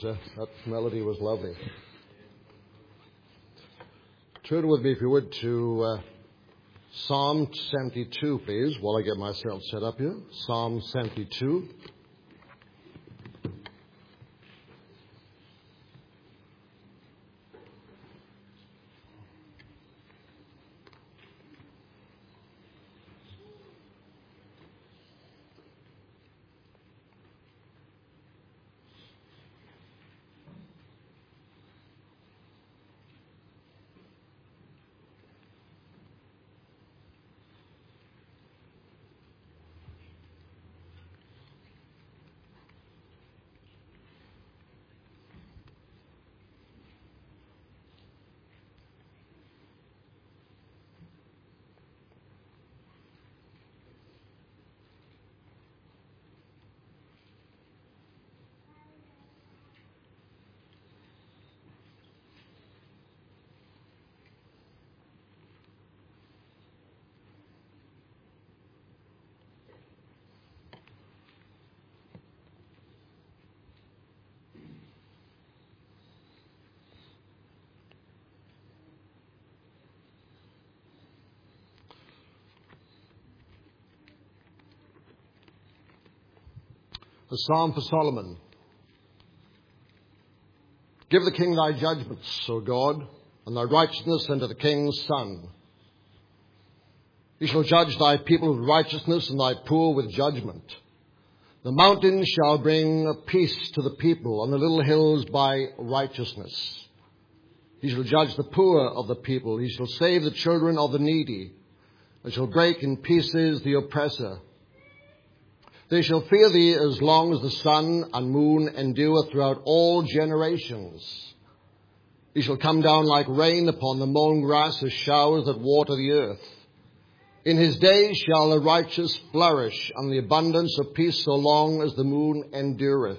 That melody was lovely. Turn with me, if you would, to Psalm 72, please, while I get myself set up here. Psalm 72. A psalm for Solomon. Give the king thy judgments, O God, and thy righteousness unto the king's son. He shall judge thy people with righteousness, and thy poor with judgment. The mountains shall bring peace to the people, and the little hills by righteousness. He shall judge the poor of the people. He shall save the children of the needy, and shall break in pieces the oppressor. They shall fear thee as long as the sun and moon endure throughout all generations. He shall come down like rain upon the mown grass, as showers that water the earth. In his days shall the righteous flourish, and the abundance of peace so long as the moon endureth.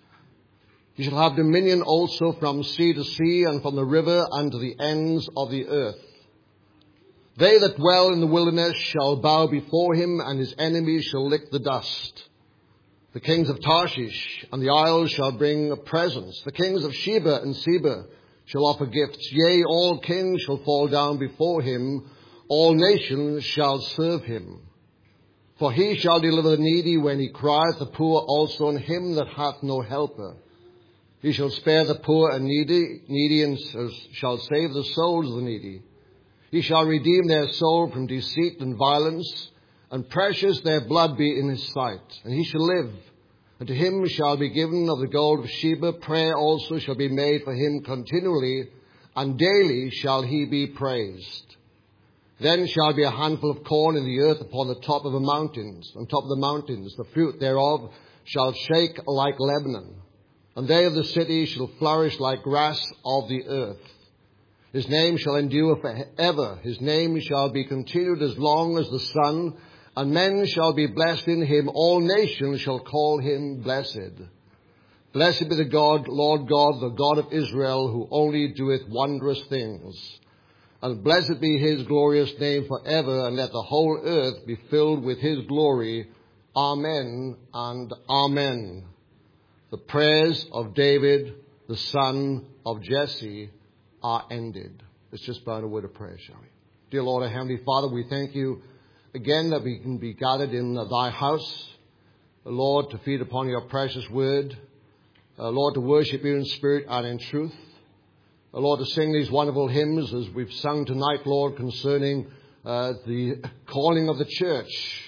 He shall have dominion also from sea to sea, and from the river unto the ends of the earth. They that dwell in the wilderness shall bow before him, and his enemies shall lick the dust. The kings of Tarshish and the isles shall bring presents. The kings of Sheba and Seba shall offer gifts. Yea, all kings shall fall down before him. All nations shall serve him. For he shall deliver the needy when he crieth, the poor also, and him that hath no helper. He shall spare the poor and needy, and shall save the souls of the needy. He shall redeem their soul from deceit and violence, and precious their blood be in his sight. And he shall live, and to him shall be given of the gold of Sheba. Prayer also shall be made for him continually, and daily shall he be praised. Then shall be a handful of corn in the earth upon the top of the mountains. On top of the mountains, the fruit thereof shall shake like Lebanon, and they of the city shall flourish like grass of the earth. His name shall endure forever. His name shall be continued as long as the sun, and men shall be blessed in him. All nations shall call him blessed. Blessed be the God, Lord God, the God of Israel, who only doeth wondrous things. And blessed be his glorious name forever, and let the whole earth be filled with his glory. Amen and amen. The prayers of David, the son of Jesse, are ended. Let's just bow in a word of prayer, shall we? Dear Lord, our Heavenly Father, we thank you again that we can be gathered in thy house, Lord, to feed upon your precious word, Lord, to worship you in spirit and in truth, Lord, to sing these wonderful hymns as we've sung tonight, Lord, concerning the calling of the church,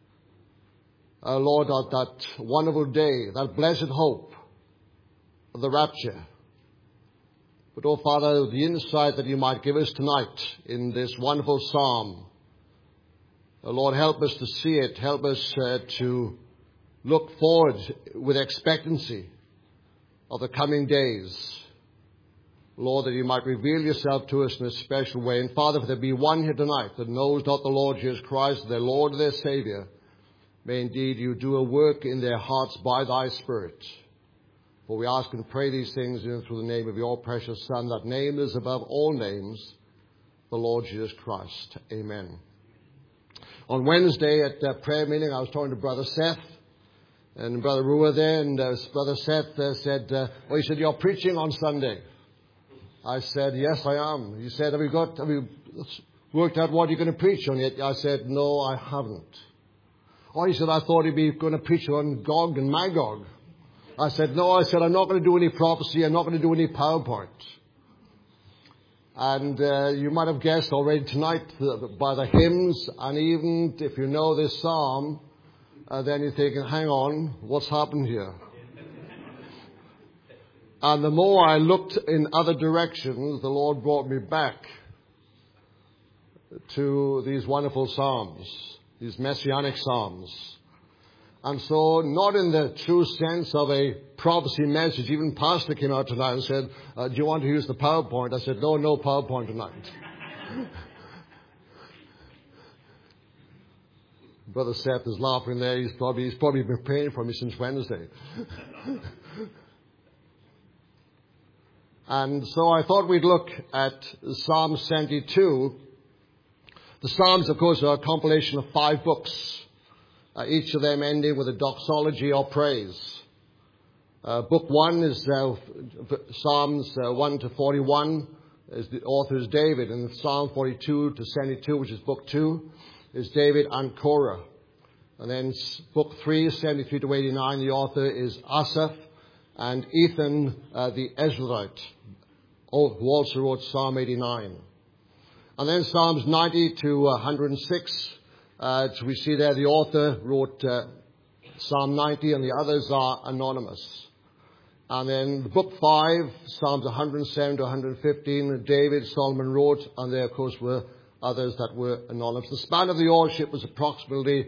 Lord, that wonderful day, that blessed hope of the rapture. But, oh Father, the insight that you might give us tonight in this wonderful psalm, Lord, help us to see it. Help us to look forward with expectancy of the coming days. Lord, that you might reveal yourself to us in a special way. And Father, if there be one here tonight that knows not the Lord Jesus Christ, their Lord, their Savior, may indeed you do a work in their hearts by thy Spirit. For we ask and pray these things through the name of your precious Son, that name is above all names, the Lord Jesus Christ. Amen. On Wednesday at prayer meeting, I was talking to Brother Seth, And Brother Rua there and Brother Seth said, he said, you're preaching on Sunday. I said, yes, I am. He said, have you worked out what you're going to preach on yet? I said, no, I haven't. Oh, he said, I thought he'd be going to preach on Gog and Magog. I said, no, I'm not going to do any prophecy. I'm not going to do any PowerPoint. And you might have guessed already tonight by the hymns, and even if you know this psalm, then you're thinking, hang on, what's happened here? And the more I looked in other directions, the Lord brought me back to these wonderful psalms, these messianic psalms. And so, not in the true sense of a prophecy message. Even Pastor came out tonight and said, do you want to use the PowerPoint? I said, no PowerPoint tonight. Brother Seth is laughing there. He's probably been praying for me since Wednesday. And so I thought we'd look at Psalm 72. The Psalms, of course, are a compilation of 5 books. Each of them ending with a doxology or praise. Book 1 is Psalms 1 to 41. The author is David. And Psalm 42 to 72, which is book 2, is David and Korah. And then book 3, 73 to 89, the author is Asaph and Ethan the Ezrahite, who also wrote Psalm 89. And then Psalms 90 to 106. So we see there the author wrote Psalm 90 and the others are anonymous. And then the book 5, Psalms 107 to 115, David, Solomon wrote, and there of course were others that were anonymous. The span of the authorship was approximately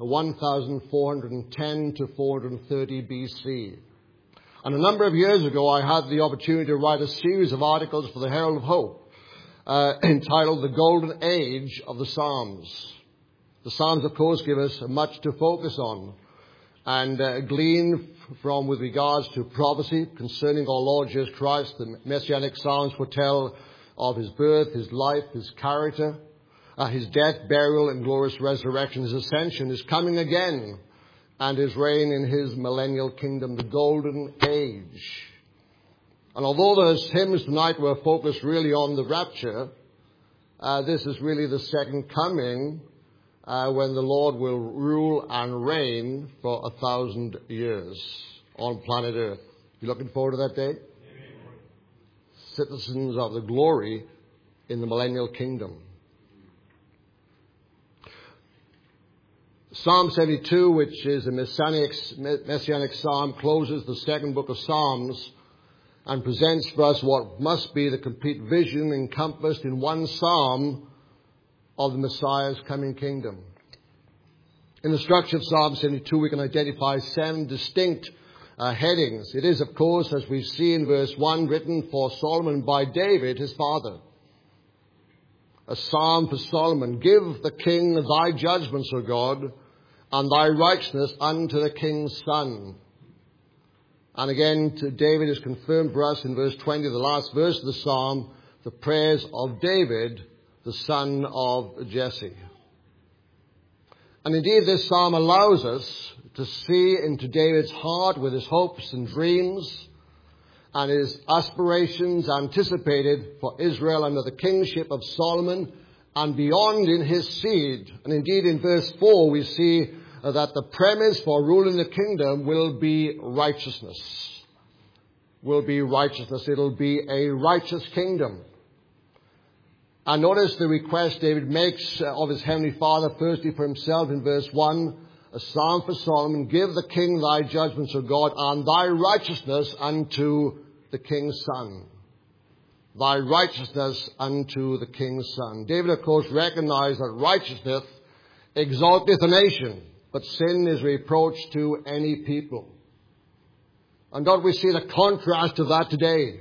1410 to 430 BC. And a number of years ago I had the opportunity to write a series of articles for the Herald of Hope entitled The Golden Age of the Psalms. The Psalms, of course, give us much to focus on and glean from with regards to prophecy concerning our Lord Jesus Christ. The Messianic Psalms foretell of his birth, his life, his character, his death, burial, and glorious resurrection, his ascension, his coming again, and his reign in his millennial kingdom, the Golden Age. And although those hymns tonight were focused really on the rapture, this is really the second coming, when the Lord will rule and reign for 1,000 years on planet Earth. You looking forward to that day? Amen. Citizens of the glory in the millennial kingdom. Psalm 72, which is a messianic psalm, closes the second book of Psalms and presents for us what must be the complete vision encompassed in one psalm of the Messiah's coming kingdom. In the structure of Psalm 72, we can identify 7 distinct headings. It is, of course, as we see in verse 1, written for Solomon by David, his father. A psalm for Solomon. Give the king thy judgments, O God, and thy righteousness unto the king's son. And again, David is confirmed for us in verse 20, the last verse of the psalm, the prayers of David, the son of Jesse. And indeed, this psalm allows us to see into David's heart with his hopes and dreams and his aspirations anticipated for Israel under the kingship of Solomon and beyond in his seed. And indeed, in verse 4, we see that the premise for ruling the kingdom will be righteousness. Will be righteousness. It'll be a righteous kingdom. And notice the request David makes of his heavenly Father, firstly for himself in verse 1, a psalm for Solomon. Give the king thy judgments, O God, and thy righteousness unto the king's son. Thy righteousness unto the king's son. David, of course, recognized that righteousness exalteth a nation, but sin is reproach to any people. And don't we see the contrast of that today?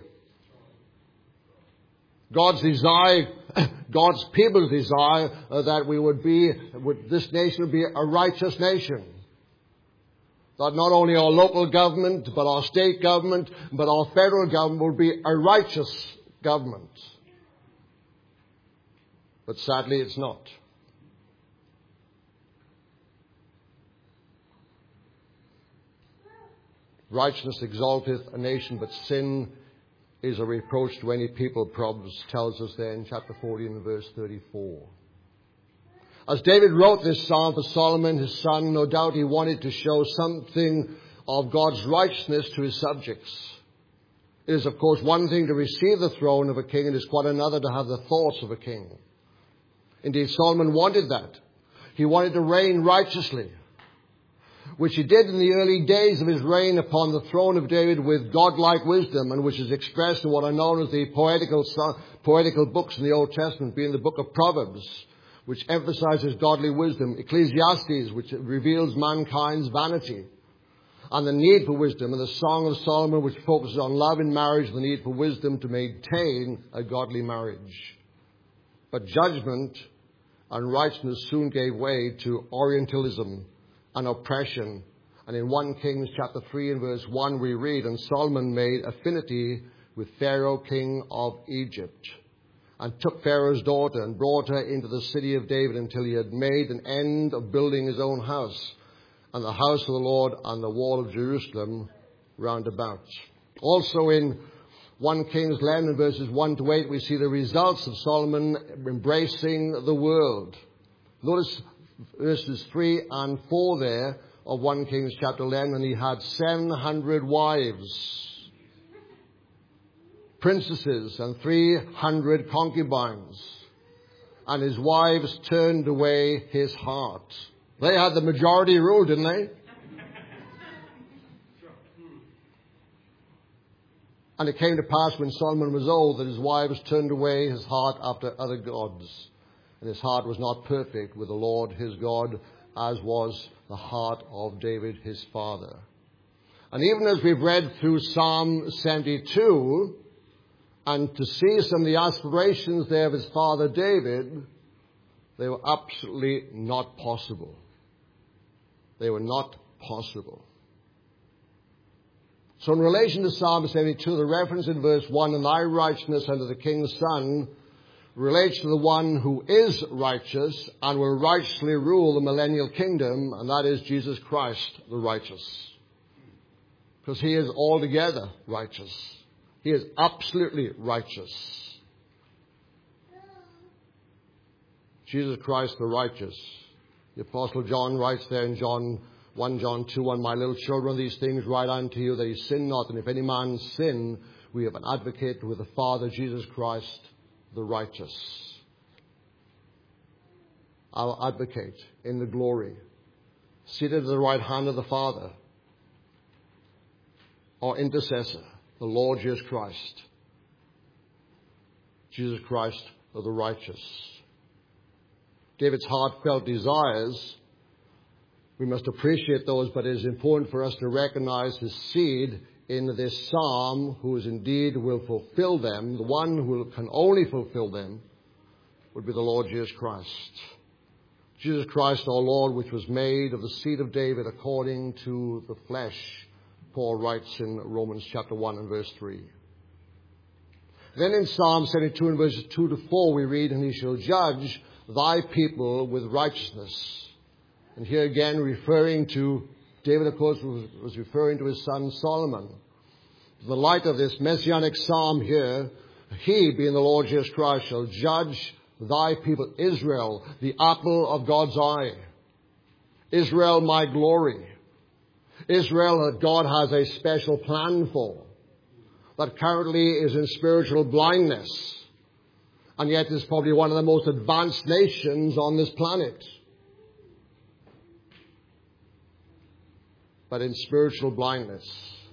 God's desire, God's people's desire that this nation would be a righteous nation. That not only our local government, but our state government, but our federal government will be a righteous government. But sadly, it's not. Righteousness exalteth a nation, but sin is a reproach to any people, Proverbs tells us there in chapter 14 verse 34. As David wrote this psalm for Solomon, his son, no doubt he wanted to show something of God's righteousness to his subjects. It is, of course, one thing to receive the throne of a king, and it is quite another to have the thoughts of a king. Indeed, Solomon wanted that. He wanted to reign righteously, which he did in the early days of his reign upon the throne of David with godlike wisdom, and which is expressed in what are known as the poetical books in the Old Testament, being the book of Proverbs, which emphasizes godly wisdom, Ecclesiastes, which reveals mankind's vanity, and the need for wisdom, and the Song of Solomon, which focuses on love in marriage, the need for wisdom to maintain a godly marriage. But judgment and righteousness soon gave way to Orientalism and oppression. And in 1 Kings chapter 3 and verse 1 we read, and Solomon made affinity with Pharaoh, king of Egypt, and took Pharaoh's daughter and brought her into the city of David until he had made an end of building his own house, and the house of the Lord and the wall of Jerusalem round about. Also in 1 Kings 11 and verses 1 to 8 we see the results of Solomon embracing the world. Notice verses 3 and 4 there of 1 Kings chapter 11, and he had 700 wives, princesses, and 300 concubines, and his wives turned away his heart. They had the majority rule, didn't they? And it came to pass when Solomon was old that his wives turned away his heart after other gods, and his heart was not perfect with the Lord his God, as was the heart of David his father. And even as we've read through Psalm 72, and to see some of the aspirations there of his father David, they were absolutely not possible. They were not possible. So in relation to Psalm 72, the reference in verse 1, and thy righteousness unto the king's son, relates to the one who is righteous and will righteously rule the millennial kingdom, and that is Jesus Christ the righteous. Because he is altogether righteous. He is absolutely righteous. Jesus Christ the righteous. The Apostle John writes there in 1 John 2:1, my little children, these things write unto you that ye sin not. And if any man sin, we have an advocate with the Father, Jesus Christ the righteous. Our advocate in the glory, seated at the right hand of the Father. Our intercessor, the Lord Jesus Christ. Jesus Christ the righteous. David's heartfelt desires, we must appreciate those, but it is important for us to recognize his seed in this psalm, who is indeed will fulfill them. The one who can only fulfill them would be the Lord Jesus Christ. Jesus Christ our Lord, which was made of the seed of David according to the flesh, Paul writes in Romans chapter 1 and verse 3. Then in Psalm 72 and verses 2 to 4 we read, and he shall judge thy people with righteousness. And here again referring to, David of course was referring to his son Solomon. In the light of this messianic psalm here, he, being the Lord Jesus Christ, shall judge thy people, Israel, the apple of God's eye. Israel, my glory. Israel that God has a special plan for, that currently is in spiritual blindness, and yet is probably one of the most advanced nations on this planet. But in spiritual blindness.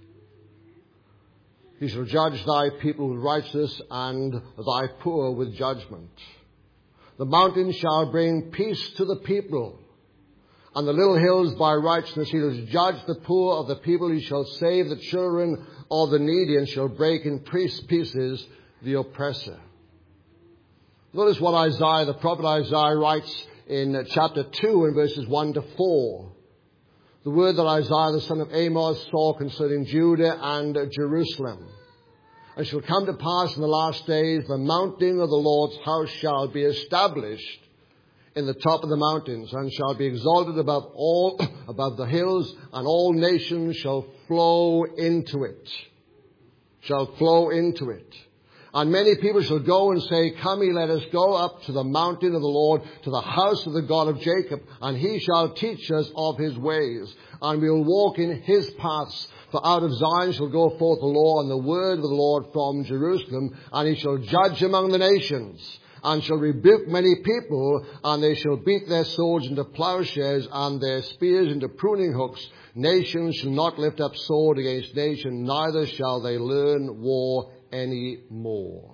He shall judge thy people with righteousness and thy poor with judgment. The mountains shall bring peace to the people, and the little hills by righteousness. He shall judge the poor of the people. He shall save the children of the needy, and shall break in pieces the oppressor. Notice what Isaiah, the prophet Isaiah, writes in chapter 2 and verses 1 to 4. The word that Isaiah the son of Amos saw concerning Judah and Jerusalem. And it shall come to pass in the last days, the mountain of the Lord's house shall be established in the top of the mountains, and shall be exalted above the hills, and all nations shall flow into it. Shall flow into it. And many people shall go and say, Come ye, let us go up to the mountain of the Lord, to the house of the God of Jacob, and he shall teach us of his ways, and we will walk in his paths. For out of Zion shall go forth the law and the word of the Lord from Jerusalem, and he shall judge among the nations, and shall rebuke many people, and they shall beat their swords into plowshares, and their spears into pruning hooks. Nation shall not lift up sword against nation, neither shall they learn war any more.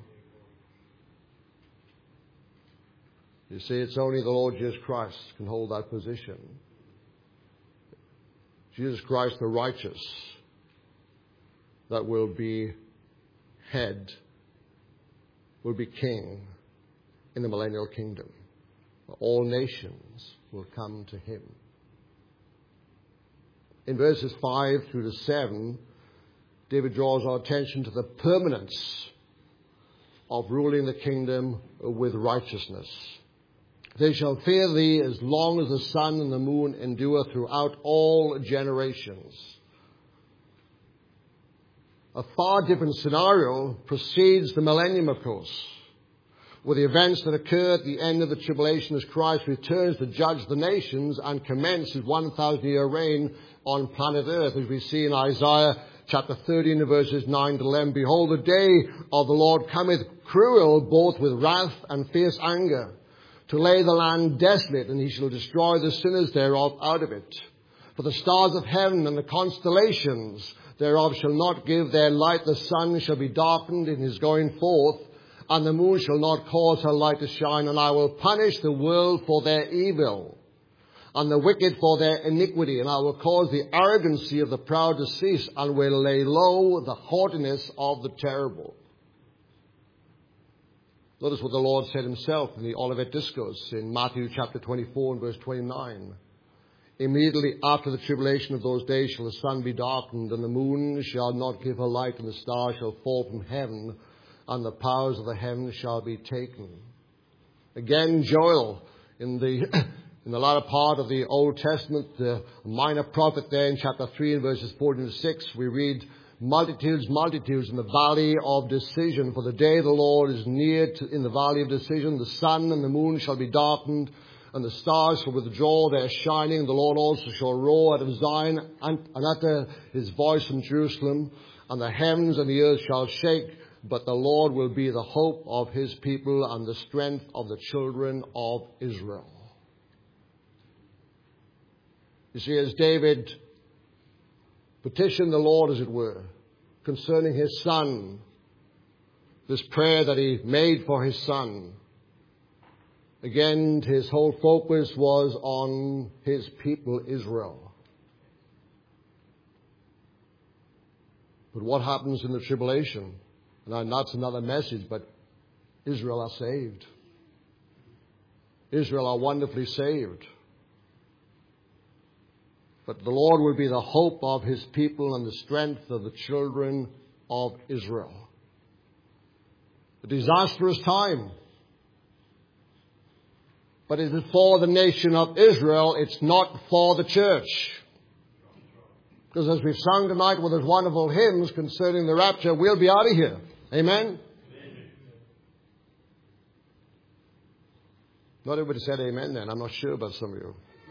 You see, it's only the Lord Jesus Christ can hold that position. Jesus Christ the righteous, that will be head, will be king in the millennial kingdom. All nations will come to him. In verses 5 through to 7, David draws our attention to the permanence of ruling the kingdom with righteousness. They shall fear thee as long as the sun and the moon endure throughout all generations. A far different scenario precedes the millennium, of course, with the events that occur at the end of the tribulation as Christ returns to judge the nations and commence his 1,000-year reign on planet Earth, as we see in Isaiah chapter 13 verses 9 to 11. Behold, the day of the Lord cometh cruel, both with wrath and fierce anger, to lay the land desolate, and he shall destroy the sinners thereof out of it. For the stars of heaven and the constellations thereof shall not give their light. The sun shall be darkened in his going forth, and the moon shall not cause her light to shine. And I will punish the world for their evil, and the wicked for their iniquity. And I will cause the arrogancy of the proud to cease, and will lay low the haughtiness of the terrible. Notice what the Lord said himself in the Olivet Discourse in Matthew chapter 24 and verse 29. Immediately after the tribulation of those days shall the sun be darkened, and the moon shall not give her light, and the stars shall fall from heaven, and the powers of the heavens shall be taken. Again, Joel, in the latter part of the Old Testament, the minor prophet there in chapter 3 and verses 14 to 6, we read, multitudes, multitudes in the valley of decision. For the day of the Lord is near in the valley of decision. The sun and the moon shall be darkened, and the stars shall withdraw their shining. The Lord also shall roar out of Zion, and utter his voice from Jerusalem. And the heavens and the earth shall shake, but the Lord will be the hope of his people and the strength of the children of Israel. You see, as David petitioned the Lord, as it were, concerning his son, this prayer that he made for his son, again, his whole focus was on his people, Israel. But what happens in the tribulation? And that's another message, but Israel are saved. Israel are wonderfully saved. But the Lord will be the hope of his people and the strength of the children of Israel. A disastrous time. But it is for the nation of Israel. It's not for the church. Because as we've sung tonight with those wonderful hymns concerning the rapture, we'll be out of here. Amen? Amen. Not everybody said amen then. I'm not sure about some of you.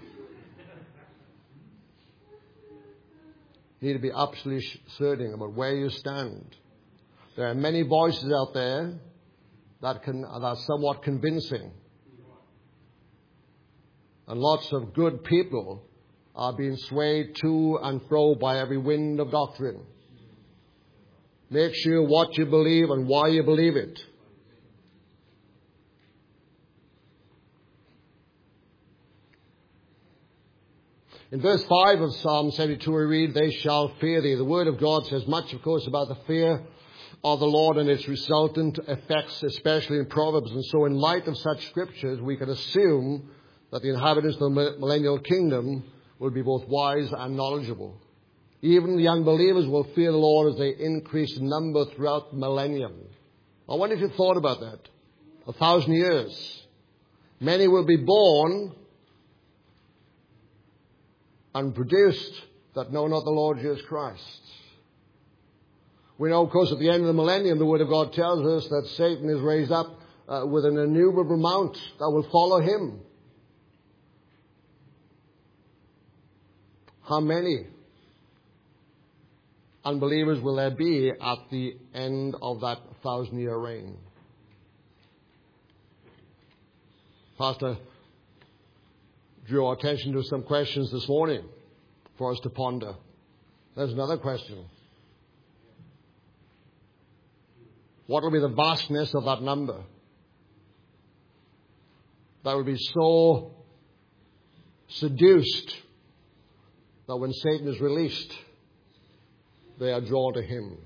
You need to be absolutely certain about where you stand. There are many voices out there that are somewhat convincing. And lots of good people are being swayed to and fro by every wind of doctrine. Make sure what you believe and why you believe it. In verse 5 of Psalm 72 we read, they shall fear thee. The Word of God says much, of course, about the fear of the Lord and its resultant effects, especially in Proverbs. And so in light of such scriptures, we can assume that the inhabitants of the millennial kingdom will be both wise and knowledgeable. Even the unbelievers will fear the Lord as they increase in number throughout the millennium. I wonder if you thought about that. 1,000 years. Many will be born and produced that know not the Lord Jesus Christ. We know, of course, at the end of the millennium, the Word of God tells us that Satan is raised up with an innumerable amount that will follow him. How many unbelievers will there be at the end of that 1,000-year reign? Pastor drew our attention to some questions this morning for us to ponder. There's another question. What will be the vastness of that number? That will be so seduced that when Satan is released, they are drawn to him.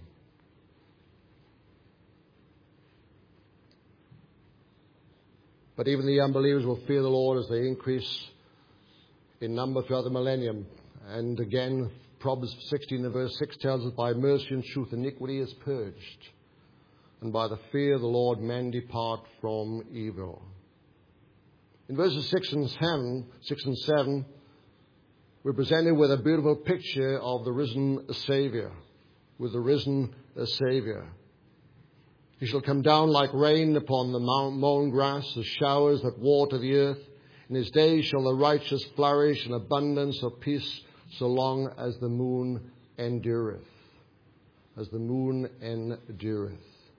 But even the unbelievers will fear the Lord as they increase in number throughout the millennium. And again, Proverbs 16 and verse 6 tells us, by mercy and truth iniquity is purged, and by the fear of the Lord men depart from evil. In verses 6 and 7, we're presented with a beautiful picture of the risen Savior. With the risen Savior. He shall come down like rain upon the mown grass, as showers that water the earth. In his days shall the righteous flourish, in abundance of peace, so long as the moon endureth. As the moon endureth.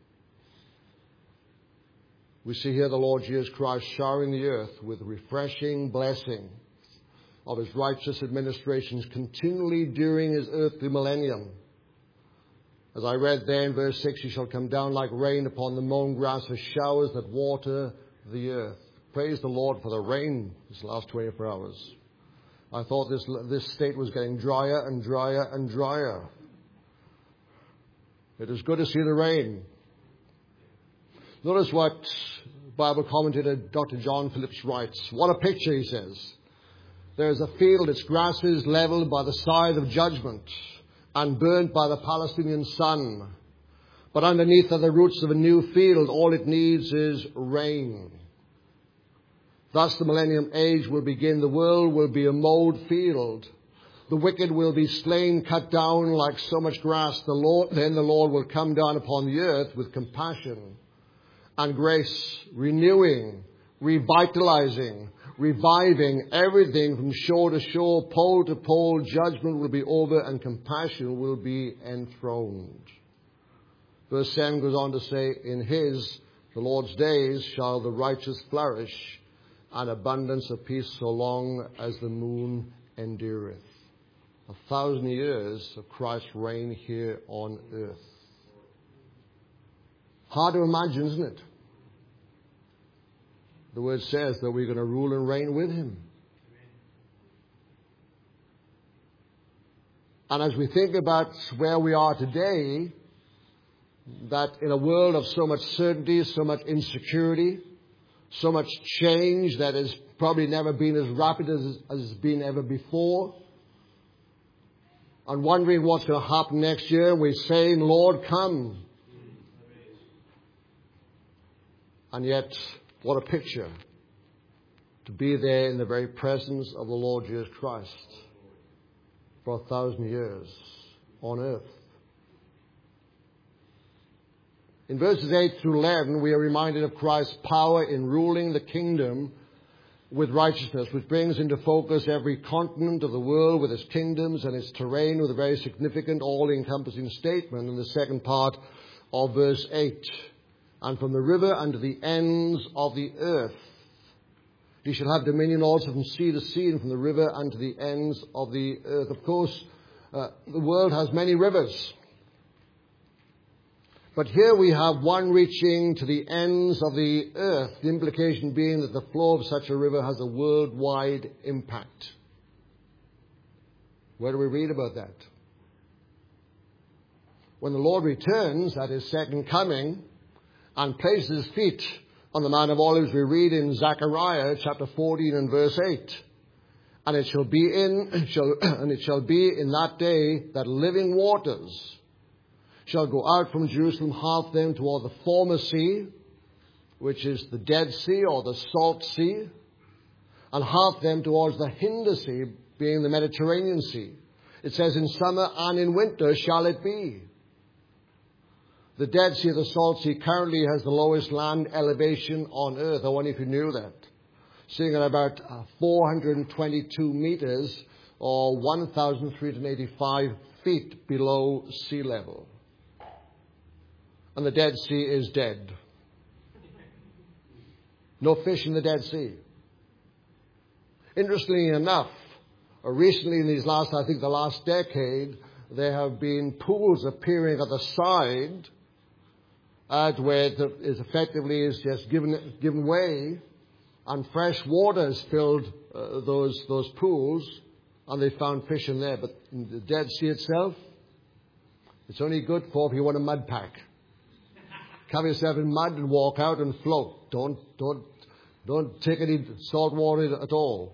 We see here the Lord Jesus Christ showering the earth with refreshing blessing of his righteous administrations continually during his earthly millennium. As I read there in verse 6, he shall come down like rain upon the mown grass, as showers that water the earth. Praise the Lord for the rain this last 24 hours. I thought this state was getting drier and drier and drier. It is good to see the rain. Notice what Bible commentator Dr. John Phillips writes. What a picture, he says. There is a field, its grasses leveled by the scythe of judgment and burnt by the Palestinian sun. But underneath are the roots of a new field. All it needs is rain. Thus the millennium age will begin. The world will be a mowed field. The wicked will be slain, cut down like so much grass. Then the Lord will come down upon the earth with compassion and grace, renewing, revitalizing, reviving everything from shore to shore, pole to pole. Judgment will be over and compassion will be enthroned. Verse 7 goes on to say, in the Lord's days, shall the righteous flourish, and abundance of peace so long as the moon endureth. 1,000 years of Christ's reign here on earth. Hard to imagine, isn't it? The word says that we're going to rule and reign with him. And as we think about where we are today, that in a world of so much certainty, so much insecurity, so much change that has probably never been as rapid as has been ever before, and wondering what's going to happen next year, we're saying, Lord, come. And yet, what a picture to be there in the very presence of the Lord Jesus Christ for 1,000 years on earth. In verses 8 through 11, we are reminded of Christ's power in ruling the kingdom with righteousness, which brings into focus every continent of the world with its kingdoms and its terrain, with a very significant, all-encompassing statement in the second part of verse 8. And from the river unto the ends of the earth. He shall have dominion also from sea to sea, and from the river unto the ends of the earth. Of course, the world has many rivers. But here we have one reaching to the ends of the earth, the implication being that the flow of such a river has a worldwide impact. Where do we read about that? When the Lord returns at his second coming and places his feet on the Mount of Olives, we read in Zechariah chapter 14 and verse 8. And it shall be in that day that living waters shall go out from Jerusalem, half them toward the former sea, which is the Dead Sea or the Salt Sea, and half them towards the Hinder Sea, being the Mediterranean Sea. It says, in summer and in winter shall it be. The Dead Sea, the Salt Sea, currently has the lowest land elevation on earth. I wonder if you knew that. Sitting at about 422 meters or 1,385 feet below sea level. And the Dead Sea is dead. No fish in the Dead Sea. Interestingly enough, recently in these last, I think the last decade, there have been pools appearing at the side where it is effectively is just given way, and fresh water has filled those pools, and they found fish in there. But in the Dead Sea itself, it's only good for if you want a mud pack. Cover yourself in mud and walk out and float. Don't take any salt water at all.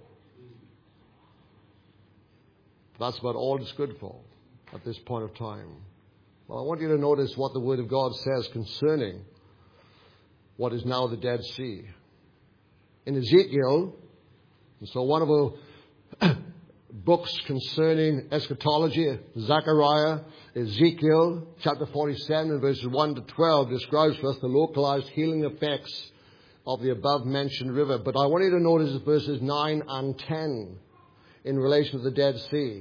That's about all it's good for at this point of time. Well, I want you to notice what the Word of God says concerning what is now the Dead Sea. In Ezekiel, and so one of the books concerning eschatology, Zechariah, Ezekiel, chapter 47, verses 1 to 12, describes for us the localized healing effects of the above-mentioned river. But I want you to notice verses 9 and 10 in relation to the Dead Sea.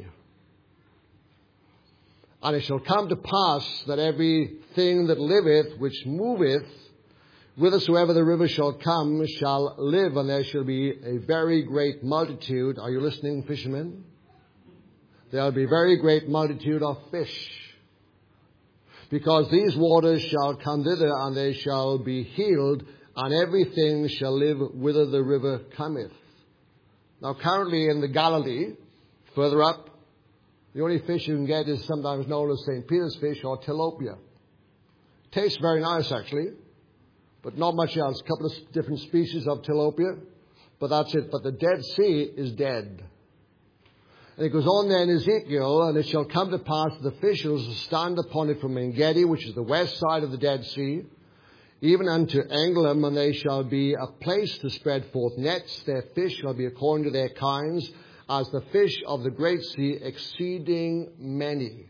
And it shall come to pass that everything that liveth, which moveth, whithersoever the river shall come, shall live, and there shall be a very great multitude. Are you listening, fishermen? There will be a very great multitude of fish. Because these waters shall come thither, and they shall be healed, and everything shall live whither the river cometh. Now, currently in the Galilee, further up, the only fish you can get is sometimes known as St. Peter's fish or tilapia. Tastes very nice, actually, but not much else. A couple of different species of tilapia, but that's it. But the Dead Sea is dead. And it goes on there in Ezekiel, and it shall come to pass that the fish shall stand upon it from En-gedi, which is the west side of the Dead Sea, even unto England, and they shall be a place to spread forth nets. Their fish shall be according to their kinds, as the fish of the great sea, exceeding many.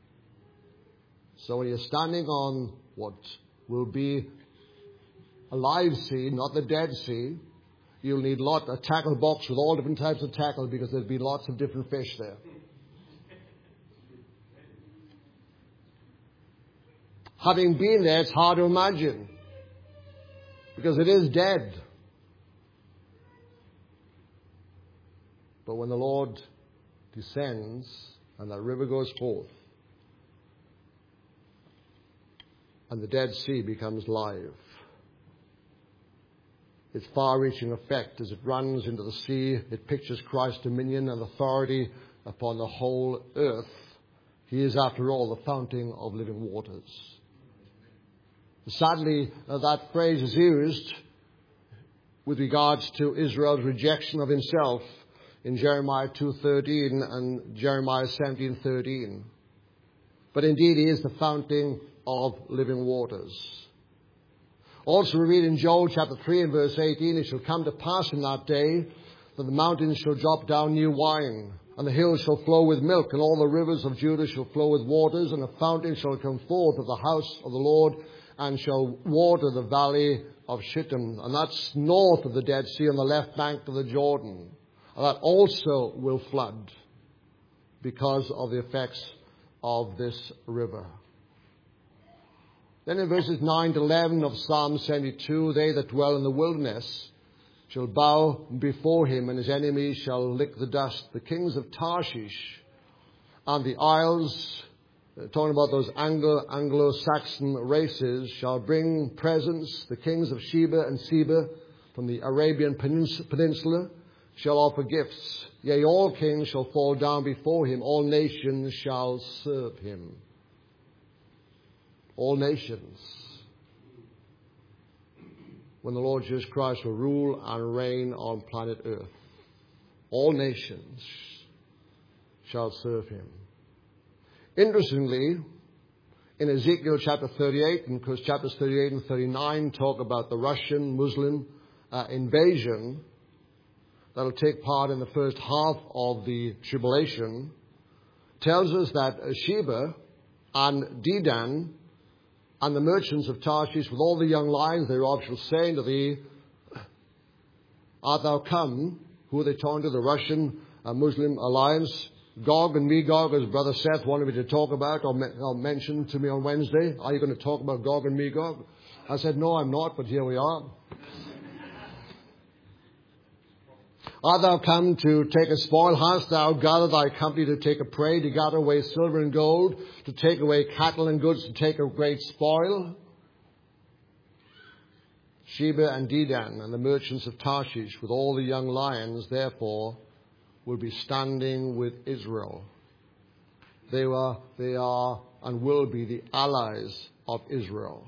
So when you're standing on what will be a live sea, not the Dead Sea, you'll need a tackle box with all different types of tackle, because there'll be lots of different fish there. Having been there, it's hard to imagine, because it is dead. But when the Lord descends and that river goes forth and the Dead Sea becomes live, its far-reaching effect as it runs into the sea, it pictures Christ's dominion and authority upon the whole earth. He is, after all, the fountain of living waters. Sadly, that phrase is used with regards to Israel's rejection of himself in Jeremiah 2:13 and Jeremiah 17:13. But indeed, he is the fountain of living waters. Also, we read in Joel chapter 3 and verse 18, it shall come to pass in that day that the mountains shall drop down new wine, and the hills shall flow with milk, and all the rivers of Judah shall flow with waters, and a fountain shall come forth of the house of the Lord, and shall water the valley of Shittim. And that's north of the Dead Sea on the left bank of the Jordan. And that also will flood because of the effects of this river. Then in verses 9 to 11 of Psalm 72, they that dwell in the wilderness shall bow before him, and his enemies shall lick the dust. The kings of Tarshish and the isles, talking about those Anglo-Saxon races, shall bring presents. The kings of Sheba and Seba from the Arabian Peninsula shall offer gifts. Yea, all kings shall fall down before him. All nations shall serve him. All nations. When the Lord Jesus Christ will rule and reign on planet Earth, all nations shall serve him. Interestingly, in Ezekiel chapter 38, and because chapters 38 and 39 talk about the Russian Muslim invasion that will take part in the first half of the tribulation, tells us that Sheba and Dedan and the merchants of Tarshish with all the young lions thereof shall say unto thee, art thou come? Who are they talking to? The Russian Muslim alliance. Gog and Magog, as Brother Seth wanted me to talk about or mention to me on Wednesday. Are you going to talk about Gog and Magog? I said, no, I'm not, but here we are. Art thou come to take a spoil? Hast thou gathered thy company to take a prey, to gather away silver and gold, to take away cattle and goods, to take a great spoil? Sheba and Dedan and the merchants of Tarshish with all the young lions, therefore, will be standing with Israel. They are and will be the allies of Israel.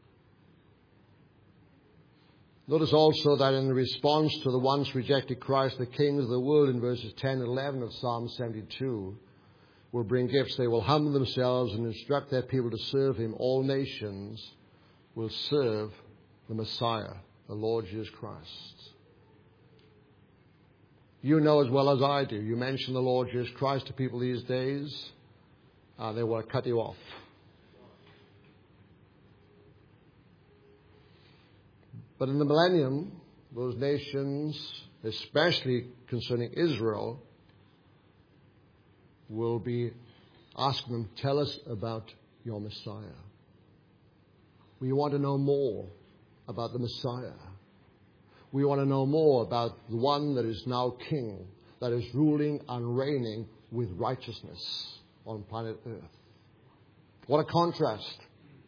Notice also that in response to the once rejected Christ, the kings of the world in verses 10 and 11 of Psalm 72 will bring gifts. They will humble themselves and instruct their people to serve him. All nations will serve the Messiah, the Lord Jesus Christ. You know as well as I do, you mention the Lord Jesus Christ to people these days, they will cut you off. But in the millennium, those nations, especially concerning Israel, will be asking them, tell us about your Messiah. We want to know more about the Messiah. We want to know more about the one that is now king, that is ruling and reigning with righteousness on planet Earth. What a contrast.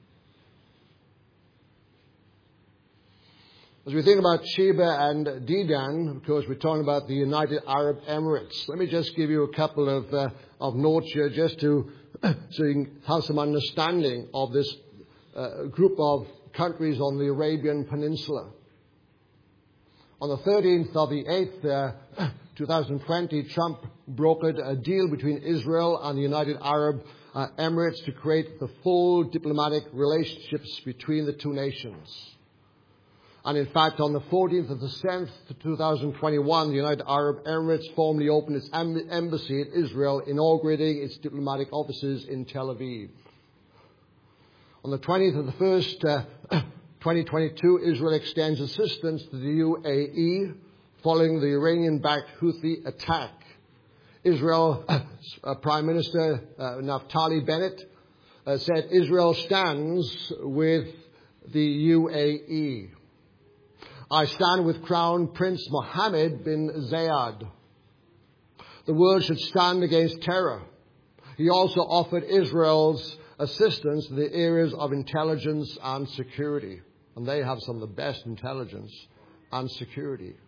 As we think about Sheba and Dedan, of course, we're talking about the United Arab Emirates. Let me just give you a couple of notes here just so you can have some understanding of this group of countries on the Arabian Peninsula. On the 13th of the 8th, 2020, Trump brokered a deal between Israel and the United Arab Emirates to create the full diplomatic relationships between the two nations. And in fact, on the 14th of December 2021, the United Arab Emirates formally opened its embassy in Israel, inaugurating its diplomatic offices in Tel Aviv. On the 20th of the 1st, 2022, Israel extends assistance to the UAE following the Iranian-backed Houthi attack. Israel Prime Minister Naftali Bennett said Israel stands with the UAE. I stand with Crown Prince Mohammed bin Zayed. The world should stand against terror. He also offered Israel's assistance in the areas of intelligence and security. And they have some of the best intelligence and security.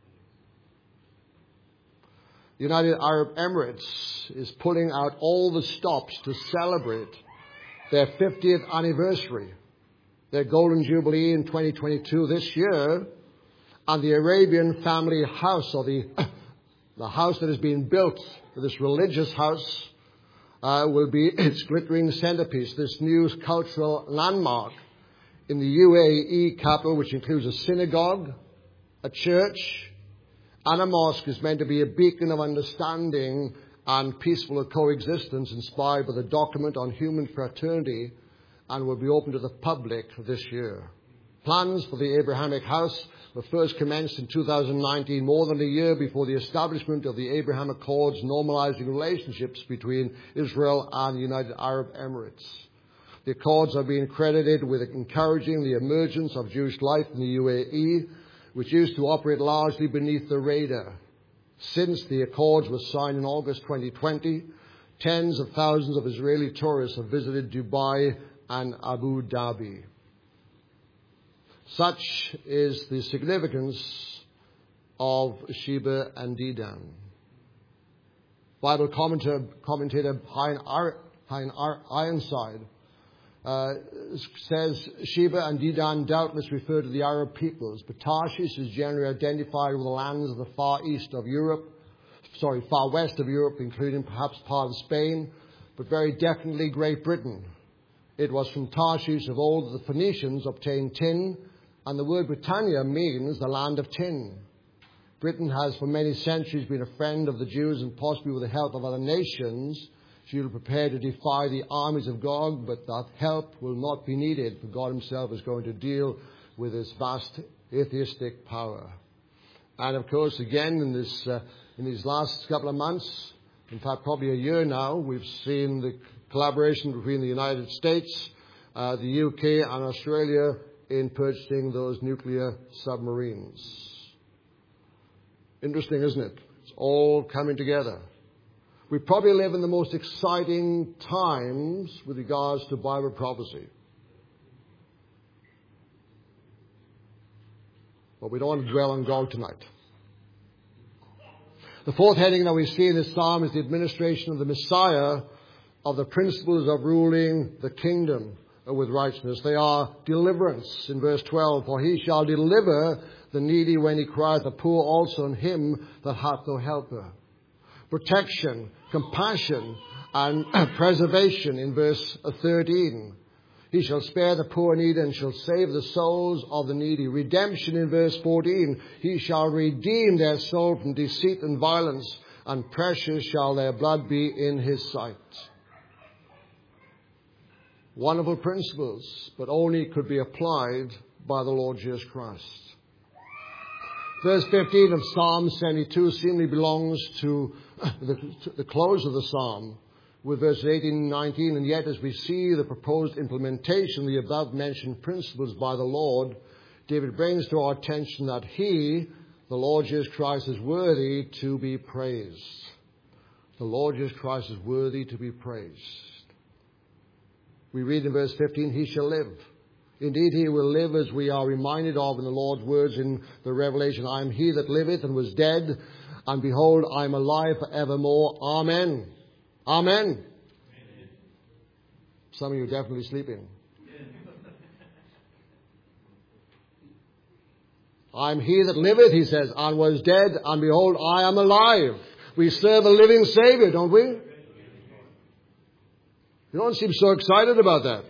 The United Arab Emirates is pulling out all the stops to celebrate their 50th anniversary, their Golden Jubilee in 2022 this year, and the Arabian family house, or the house that is being built, this religious house, will be its glittering centerpiece, this new cultural landmark in the UAE capital, which includes a synagogue, a church, and a mosque, is meant to be a beacon of understanding and peaceful coexistence inspired by the document on human fraternity, and will be open to the public this year. Plans for the Abrahamic House were first commenced in 2019, more than a year before the establishment of the Abraham Accords, normalizing relationships between Israel and the United Arab Emirates. The Accords are being credited with encouraging the emergence of Jewish life in the UAE, which used to operate largely beneath the radar. Since the Accords were signed in August 2020, tens of thousands of Israeli tourists have visited Dubai and Abu Dhabi. Such is the significance of Sheba and Dedan. Bible commentator Hein Ironside says Sheba and Dedan doubtless refer to the Arab peoples, but Tarshish is generally identified with the lands of the far west of Europe, including perhaps part of Spain, but very definitely Great Britain. It was from Tarshish of old that the Phoenicians obtained tin, and the word Britannia means the land of tin. Britain has for many centuries been a friend of the Jews, and possibly with the help of other nations, she will prepare to defy the armies of Gog, but that help will not be needed, for God himself is going to deal with this vast atheistic power. And of course, again, in these last couple of months, in fact probably a year now, we've seen the collaboration between the United States, the UK and Australia in purchasing those nuclear submarines. Interesting, isn't it? It's all coming together. We probably live in the most exciting times with regards to Bible prophecy. But we don't want to dwell on Gog tonight. The fourth heading that we see in this psalm is the administration of the Messiah of the principles of ruling the kingdom with righteousness. They are deliverance in verse 12. For he shall deliver the needy when he crieth, the poor also, and him that hath no helper. Protection, compassion, and preservation in verse 13. He shall spare the poor and needy, and shall save the souls of the needy. Redemption in verse 14. He shall redeem their soul from deceit and violence, and precious shall their blood be in his sight. Wonderful principles, but only could be applied by the Lord Jesus Christ. Verse 15 of Psalm 72 seemingly belongs to the close of the psalm with verses 18 and 19. And yet, as we see the proposed implementation of the above-mentioned principles by the Lord, David brings to our attention that he, the Lord Jesus Christ, is worthy to be praised. The Lord Jesus Christ is worthy to be praised. We read in verse 15, he shall live. Indeed, he will live, as we are reminded of in the Lord's words in the Revelation. I am he that liveth and was dead, and behold, I am alive forevermore. Amen. Amen. Amen. Some of you are definitely sleeping. I am he that liveth, he says, and was dead, and behold, I am alive. We serve a living Savior, don't we? You don't seem so excited about that.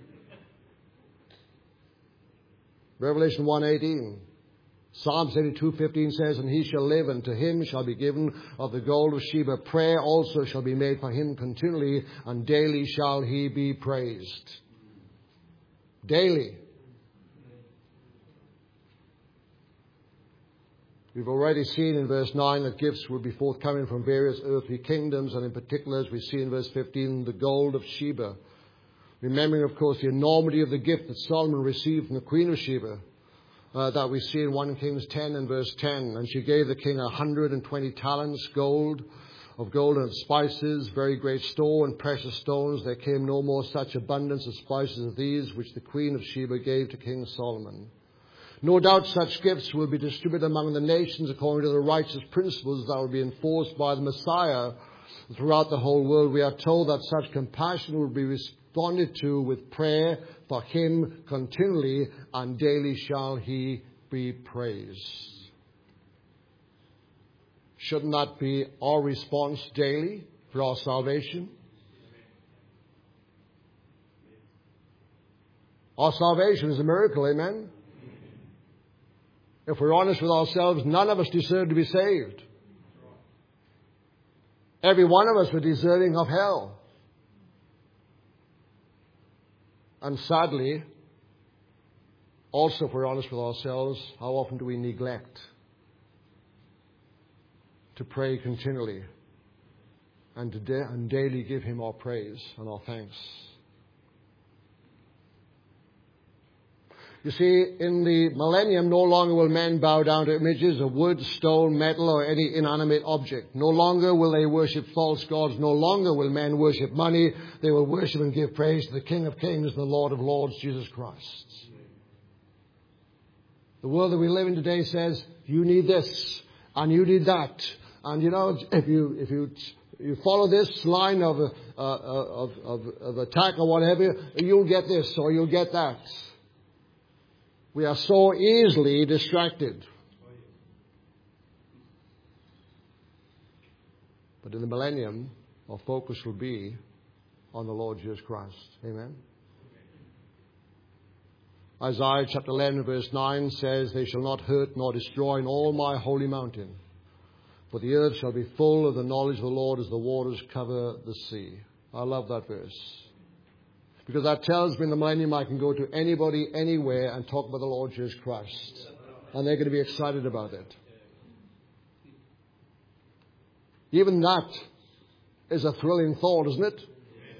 Revelation 1:18. Psalm 72:15 says, and he shall live, and to him shall be given of the gold of Sheba. Prayer also shall be made for him continually, and daily shall he be praised. Daily. We've already seen in verse 9 that gifts will be forthcoming from various earthly kingdoms, and in particular, as we see in verse 15, the gold of Sheba. Remembering, of course, the enormity of the gift that Solomon received from the Queen of Sheba, that we see in 1 Kings 10 and verse 10. And she gave the king 120 talents of gold and spices, very great store and precious stones. There came no more such abundance of spices as these, which the Queen of Sheba gave to King Solomon. No doubt such gifts will be distributed among the nations according to the righteous principles that will be enforced by the Messiah throughout the whole world. We are told that such compassion will be responded to with prayer for him continually, and daily shall he be praised. Shouldn't that be our response daily for our salvation? Our salvation is a miracle, amen? If we're honest with ourselves, none of us deserve to be saved. Every one of us are deserving of hell. And sadly, also if we're honest with ourselves, how often do we neglect to pray continually and daily give him our praise and our thanks? You see, in the millennium, no longer will men bow down to images of wood, stone, metal, or any inanimate object. No longer will they worship false gods. No longer will men worship money. They will worship and give praise to the King of Kings and the Lord of Lords, Jesus Christ. The world that we live in today says, you need this, and you need that. And you know, if you follow this line of attack or whatever, you'll get this or you'll get that. We are so easily distracted. But in the millennium, our focus will be on the Lord Jesus Christ. Amen. Isaiah chapter 11 verse 9 says, "They shall not hurt nor destroy in all my holy mountain. For the earth shall be full of the knowledge of the Lord as the waters cover the sea." I love that verse. Because that tells me in the millennium I can go to anybody, anywhere, and talk about the Lord Jesus Christ. And they're going to be excited about it. Even that is a thrilling thought, isn't it?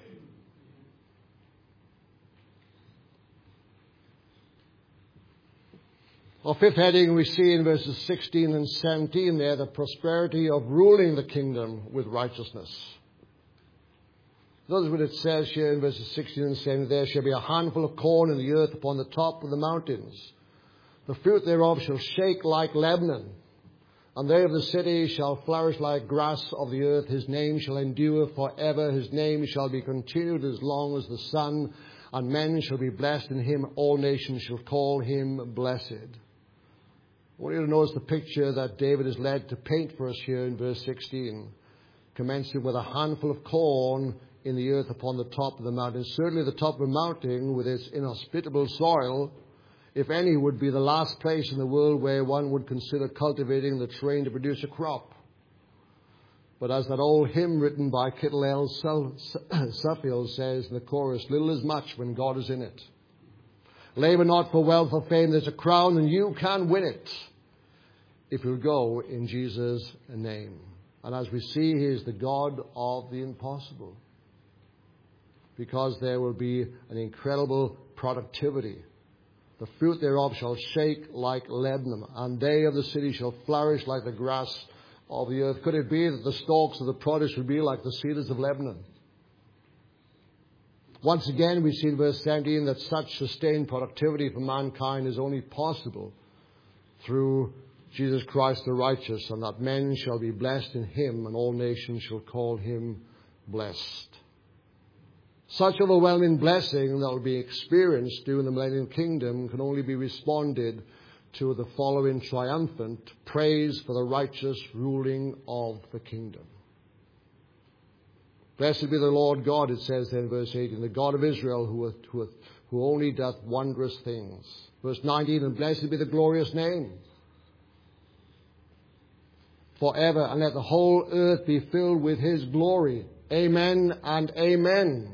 Our fifth heading we see in verses 16 and 17 there, the prosperity of ruling the kingdom with righteousness. Notice what it says here in verses 16 and 17. "There shall be a handful of corn in the earth upon the top of the mountains. The fruit thereof shall shake like Lebanon. And they of the city shall flourish like grass of the earth. His name shall endure forever. His name shall be continued as long as the sun. And men shall be blessed in him. All nations shall call him blessed." I want you to notice the picture that David is led to paint for us here in verse 16. Commencing with a handful of corn in the earth upon the top of the mountain. Certainly the top of a mountain with its inhospitable soil, if any, would be the last place in the world where one would consider cultivating the terrain to produce a crop. But as that old hymn written by Kittle L. Suffield says in the chorus, "Little is much when God is in it. Labor not for wealth or fame. There's a crown and you can win it if you'll go in Jesus' name." And as we see, he is the God of the impossible. Because there will be an incredible productivity. "The fruit thereof shall shake like Lebanon, and they of the city shall flourish like the grass of the earth." Could it be that the stalks of the produce would be like the cedars of Lebanon? Once again, we see in verse 17 that such sustained productivity for mankind is only possible through Jesus Christ the righteous, and that men shall be blessed in him, and all nations shall call him blessed. Such overwhelming blessing that will be experienced during the millennial kingdom can only be responded to the following triumphant praise for the righteous ruling of the kingdom. "Blessed be the Lord God," it says there in verse 18, "the God of Israel, who only doth wondrous things." Verse 19, "And blessed be the glorious name forever, and let the whole earth be filled with his glory. Amen and amen."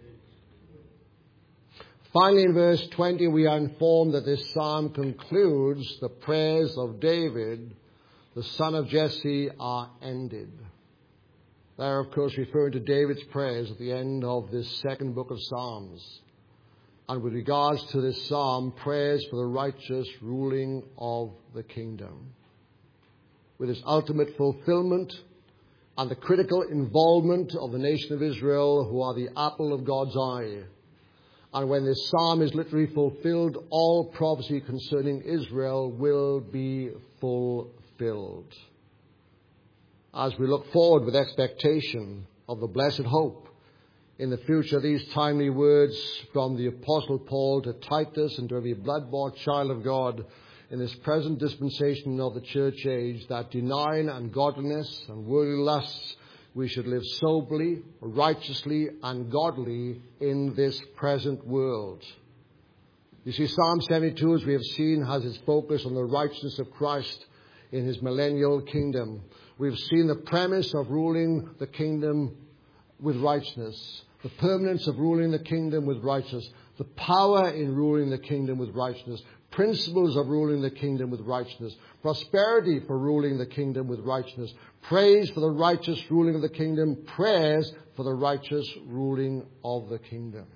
Finally, in verse 20, we are informed that this psalm concludes the prayers of David, the son of Jesse, are ended. They are, of course, referring to David's prayers at the end of this second book of Psalms. And with regards to this psalm, prayers for the righteous ruling of the kingdom. With its ultimate fulfillment and the critical involvement of the nation of Israel, who are the apple of God's eye. And when this psalm is literally fulfilled, all prophecy concerning Israel will be fulfilled. As we look forward with expectation of the blessed hope in the future, these timely words from the Apostle Paul to Titus and to every blood-bought child of God in this present dispensation of the church age, that denying ungodliness and worldly lusts, we should live soberly, righteously, and godly in this present world. You see, Psalm 72, as we have seen, has its focus on the righteousness of Christ in his millennial kingdom. We've seen the premise of ruling the kingdom with righteousness, the permanence of ruling the kingdom with righteousness, the power in ruling the kingdom with righteousness, principles of ruling the kingdom with righteousness, prosperity for ruling the kingdom with righteousness, praise for the righteous ruling of the kingdom, prayers for the righteous ruling of the kingdom.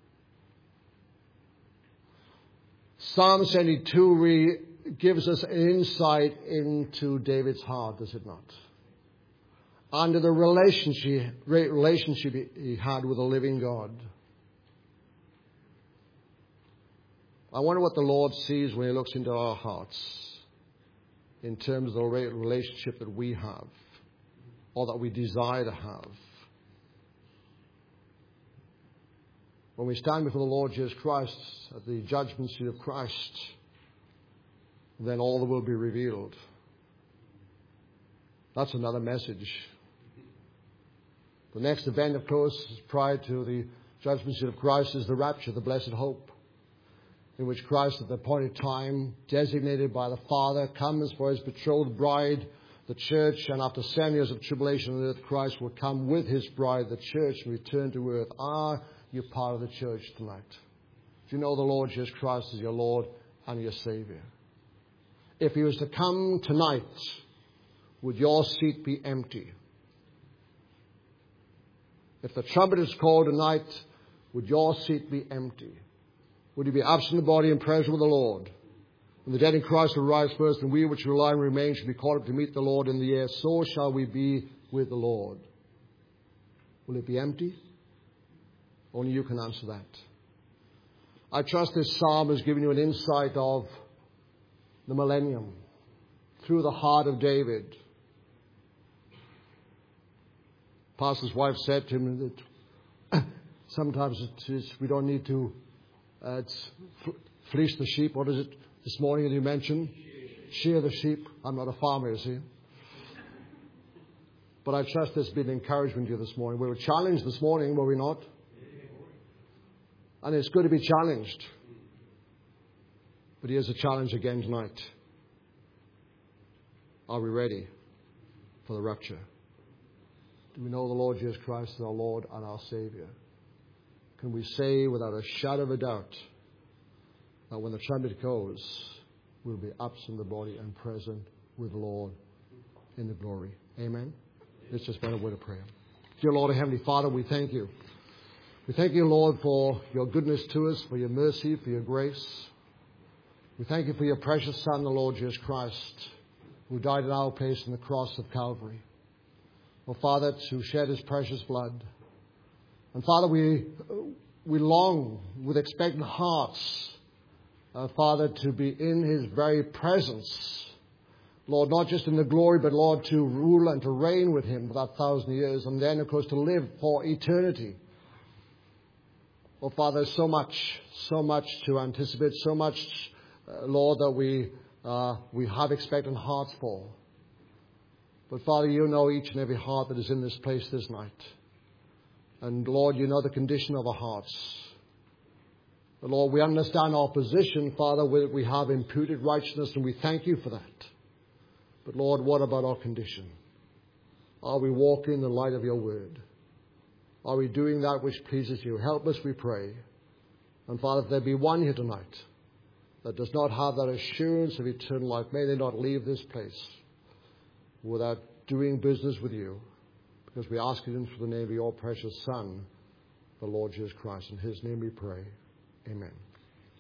Psalm 72 gives us an insight into David's heart, does it not? Under the relationship he had with the living God. I wonder what the Lord sees when he looks into our hearts in terms of the relationship that we have or that we desire to have. When we stand before the Lord Jesus Christ at the judgment seat of Christ, then all will be revealed. That's another message. The next event, of course, prior to the judgment seat of Christ is the rapture, the blessed hope, in which Christ at the appointed time, designated by the Father, comes for his betrothed bride, the church, and after 7 years of tribulation on earth, Christ will come with his bride, the church, and return to earth. Are you part of the church tonight? Do you know the Lord Jesus Christ as your Lord and your Savior? If he was to come tonight, would your seat be empty? If the trumpet is called tonight, would your seat be empty? Would you be absent in body and present with the Lord? When the dead in Christ will rise first, and we which rely and remain shall be caught up to meet the Lord in the air, so shall we be with the Lord. Will it be empty? Only you can answer that. I trust this psalm has given you an insight of the millennium through the heart of David. Pastor's wife said to him that sometimes we don't need to fleece the sheep. What is it this morning that you mentioned? Shear the sheep. I'm not a farmer, you see. But I trust there's been encouragement to you this morning. We were challenged this morning, were we not? And it's good to be challenged. But here's a challenge again tonight. Are we ready for the rapture? Do we know the Lord Jesus Christ as our Lord and our Savior? Can we say without a shadow of a doubt that when the trumpet goes, we'll be absent in the body and present with the Lord in the glory? Amen? Let's just find a word of prayer. Dear Lord, Heavenly Father, we thank you. We thank you, Lord, for your goodness to us, for your mercy, for your grace. We thank you for your precious Son, the Lord Jesus Christ, who died in our place on the cross of Calvary. Oh, Father, to shed his precious blood. And Father, we long with expectant hearts, Father, to be in his very presence. Lord, not just in the glory, but Lord, to rule and to reign with him for that 1,000 years. And then, of course, to live for eternity. Oh, Father, so much to anticipate, so much, Lord, that we have expectant hearts for. But Father, you know each and every heart that is in this place this night. And Lord, you know the condition of our hearts. But Lord, we understand our position, Father, we have imputed righteousness, and we thank you for that. But Lord, what about our condition? Are we walking in the light of your word? Are we doing that which pleases you? Help us, we pray. And Father, if there be one here tonight that does not have that assurance of eternal life, may they not leave this place without doing business with you, because we ask it in the name of your precious Son, the Lord Jesus Christ. In his name we pray. Amen.